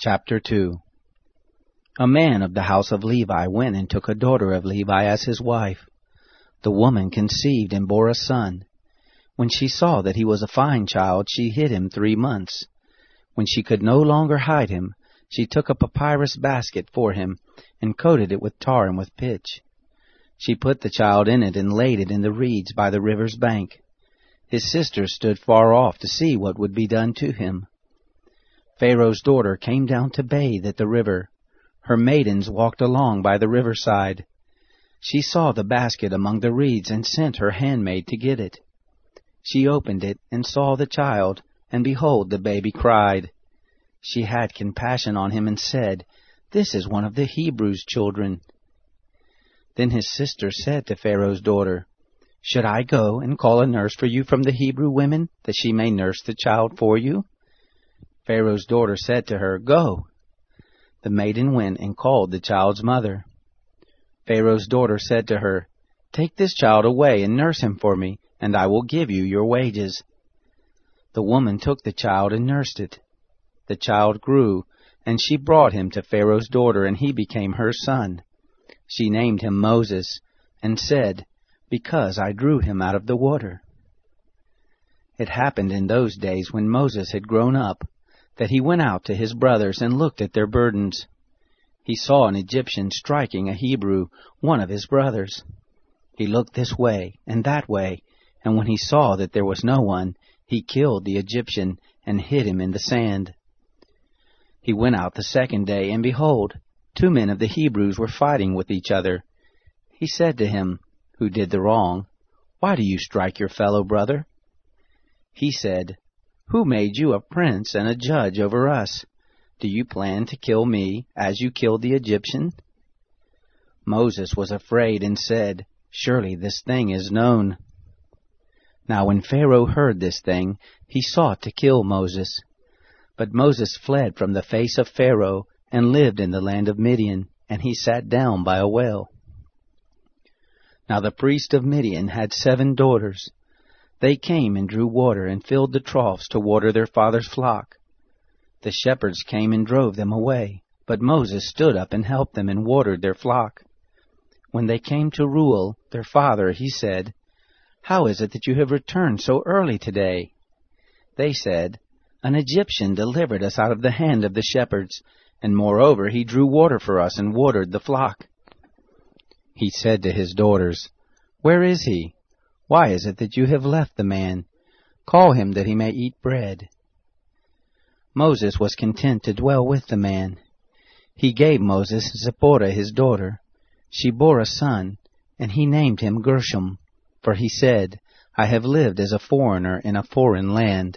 Chapter 2. A man of the house of Levi went and took a daughter of Levi as his wife. The woman conceived and bore a son. When she saw that he was a fine child, she hid him 3 months. When she could no longer hide him, she took a papyrus basket for him and coated it with tar and with pitch. She put the child in it and laid it in the reeds by the river's bank. His sisters stood far off to see what would be done to him. Pharaoh's daughter came down to bathe at the river. Her maidens walked along by the riverside. She saw the basket among the reeds and sent her handmaid to get it. She opened it and saw the child, and behold, the baby cried. She had compassion on him and said, "This is one of the Hebrews' children." Then his sister said to Pharaoh's daughter, "Should I go and call a nurse for you from the Hebrew women, that she may nurse the child for you?" Pharaoh's daughter said to her, "Go." The maiden went and called the child's mother. Pharaoh's daughter said to her, "Take this child away and nurse him for me, and I will give you your wages." The woman took the child and nursed it. The child grew, and she brought him to Pharaoh's daughter, and he became her son. She named him Moses, and said, "Because I drew him out of the water." It happened in those days when Moses had grown up, that he went out to his brothers and looked at their burdens. He saw an Egyptian striking a Hebrew, one of his brothers. He looked this way and that way, and when he saw that there was no one, he killed the Egyptian and hid him in the sand. He went out the second day, and behold, 2 men of the Hebrews were fighting with each other. He said to him, who did the wrong, "Why do you strike your fellow brother?" He said, "Who made you a prince and a judge over us? Do you plan to kill me, as you killed the Egyptian?" Moses was afraid and said, "Surely this thing is known." Now when Pharaoh heard this thing, he sought to kill Moses. But Moses fled from the face of Pharaoh, and lived in the land of Midian, and he sat down by a well. Now the priest of Midian had 7 daughters. They came and drew water and filled the troughs to water their father's flock. The shepherds came and drove them away, but Moses stood up and helped them and watered their flock. When they came to Reuel, their father, he said, "How is it that you have returned so early today?" They said, "An Egyptian delivered us out of the hand of the shepherds, and moreover he drew water for us and watered the flock." He said to his daughters, "Where is he? Why is it that you have left the man? Call him that he may eat bread." Moses was content to dwell with the man. He gave Moses Zipporah his daughter. She bore a son, and he named him Gershom, for he said, "I have lived as a foreigner in a foreign land."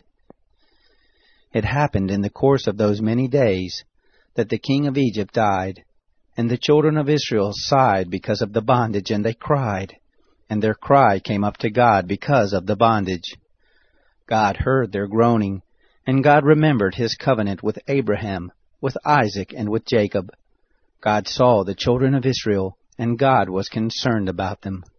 It happened in the course of those many days that the king of Egypt died, and the children of Israel sighed because of the bondage, and they cried. And their cry came up to God because of the bondage. God heard their groaning, and God remembered his covenant with Abraham, with Isaac, and with Jacob. God saw the children of Israel, and God was concerned about them.